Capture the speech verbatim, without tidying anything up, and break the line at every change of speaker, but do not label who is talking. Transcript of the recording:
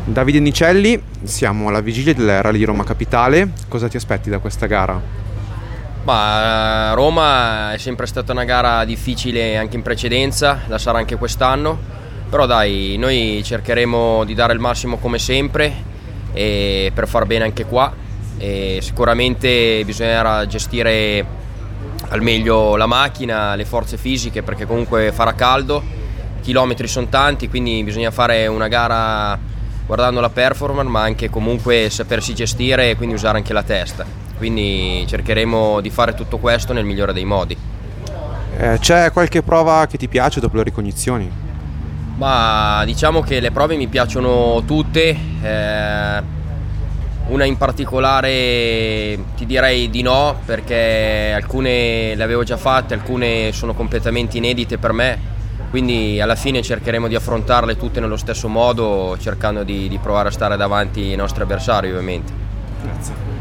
Davide Nicelli, siamo alla vigilia del Rally Roma Capitale, cosa ti aspetti da questa gara?
Ma Roma è sempre stata una gara difficile anche in precedenza, la sarà anche quest'anno, però dai, noi cercheremo di dare il massimo come sempre e per far bene anche qua, e sicuramente bisognerà gestire al meglio la macchina, le forze fisiche, perché comunque farà caldo, i chilometri sono tanti, quindi bisogna fare una gara guardando la performance, ma anche comunque sapersi gestire e quindi usare anche la testa. Quindi cercheremo di fare tutto questo nel migliore dei modi.
Eh, c'è qualche prova che ti piace dopo le ricognizioni?
Ma diciamo che le prove mi piacciono tutte, eh, una in particolare ti direi di no, perché alcune le avevo già fatte, alcune sono completamente inedite per me. Quindi alla fine cercheremo di affrontarle tutte nello stesso modo, cercando di, di provare a stare davanti ai nostri avversari, ovviamente.
Grazie.